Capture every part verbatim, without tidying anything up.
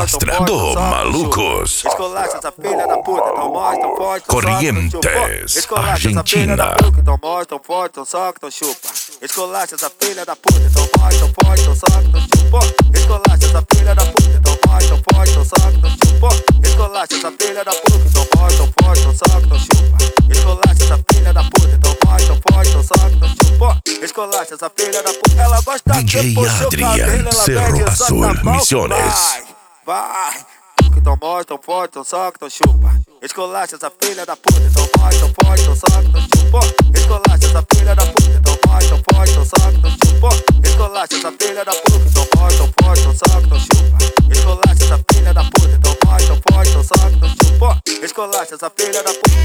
Mostra do Malucos. Esculacha essa filha da puta, então mostra forte. Corrientes, Argentina. Então mostra forte, então soca, então chupa. Esculacha essa filha da puta, então mostra forte, então soca, então chupa. Esculacha essa filha da puta, então mostra forte, então soca, então chupa. Esculacha essa filha da puta, então mostra forte, então soca, então chupa. Esculacha essa filha da puta, então mostra forte, então soca, então chupa. Esculacha essa filha da puta, ela gosta D J Adrian, Cerro Azul, Misiones. Vai, então mostra forte, então soca, então chupa. Esculacha essa filha da puta, então mostra forte, então soca, então chupa. Esculacha essa filha da puta, então mostra forte, então soca, então chupa. Esculacha essa filha da puta, então mostra forte, então soca, então chupa. Esculacha essa filha da puta, então mostra forte, então soca, então chupa. Esculacha essa filha da puta.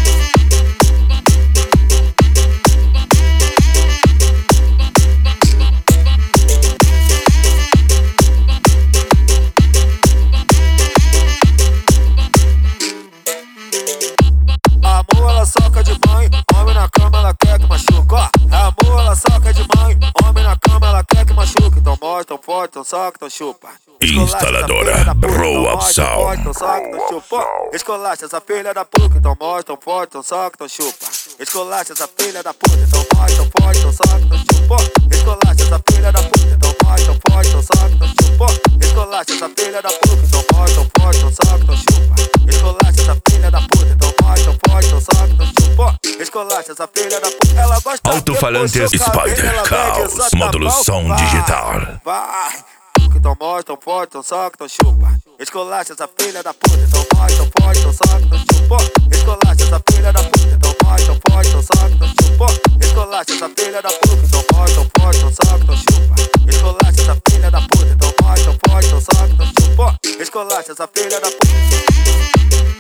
Amor, ela soca de banho, homem na cama, ela quer que machuca, ó. Amor, ela soca de banho, homem na cama, ela quer que machuca. Então mostra, então forte, então soca, então chupa. Instaladora Roll Up Sound. Então soca, então chupa. Esculacha essa filha da puta, então mostra, então forte, então soca, então chupa. Esculacha essa filha da puta, então mostra, então forte, então soca, então chupa. Esculacha essa filha da puta, então mostra, então forte, então soca, então chupa. Esculacha essa filha da puta, então mostra, então forte, então soca, então chupa. Esculacha essa filha da puta, então mostra, então forte, então soca, então chupa. Esculacha essa filha da puta, ela gosta. Alto-falantes Spider Caos, módulo som digital. Vai, então mostra, então forte, então soca, então chupa. Esculacha essa filha da puta, então mostra, então forte, então soca, então chupa. Esculacha essa filha da puta, então mostra, então forte, então soca, então chupa. Esculacha essa filha da puta, então mostra, então forte, então soca, então chupa. Esculacha essa filha da puta, então mostra, então forte, então soca, então chupa. Esculacha essa filha da puta.